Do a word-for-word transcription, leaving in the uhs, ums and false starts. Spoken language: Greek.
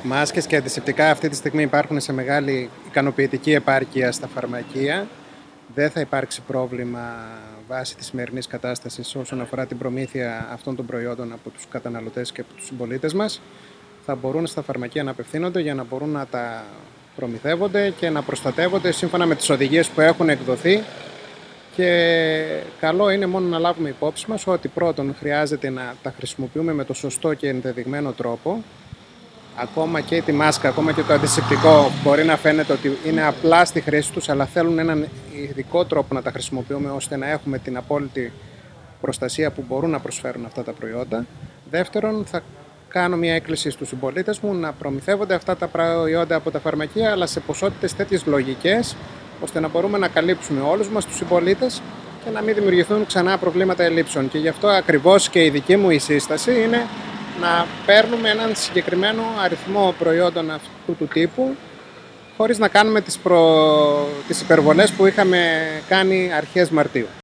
Μάσκες και αντισηπτικά αυτή τη στιγμή υπάρχουν σε μεγάλη ικανοποιητική επάρκεια στα φαρμακεία. Δεν θα υπάρξει πρόβλημα βάσει της σημερινής κατάστασης όσον αφορά την προμήθεια αυτών των προϊόντων από τους καταναλωτές και από τους συμπολίτες μας. Θα μπορούν στα φαρμακεία να απευθύνονται για να μπορούν να τα προμηθεύονται και να προστατεύονται σύμφωνα με τις οδηγίες που έχουν εκδοθεί. Και καλό είναι μόνο να λάβουμε υπόψη μας ότι πρώτον χρειάζεται να τα χρησιμοποιούμε με το σωστό και ενδεδειγμένο τρόπο. Ακόμα και τη μάσκα, ακόμα και το αντισηπτικό μπορεί να φαίνεται ότι είναι απλά στη χρήση τους, αλλά θέλουν έναν ειδικό τρόπο να τα χρησιμοποιούμε ώστε να έχουμε την απόλυτη προστασία που μπορούν να προσφέρουν αυτά τα προϊόντα. Δεύτερον, θα κάνω μια έκκληση στους συμπολίτες μου να προμηθεύονται αυτά τα προϊόντα από τα φαρμακεία, αλλά σε ποσότητες τέτοιες λογικές, ώστε να μπορούμε να καλύψουμε όλους μας τους συμπολίτες και να μην δημιουργηθούν ξανά προβλήματα ελλείψεων. Και γι' αυτό ακριβώς και η δική μου η σύσταση είναι να παίρνουμε έναν συγκεκριμένο αριθμό προϊόντων αυτού του τύπου, χωρίς να κάνουμε τις, προ... τις υπερβολές που είχαμε κάνει αρχές Μαρτίου.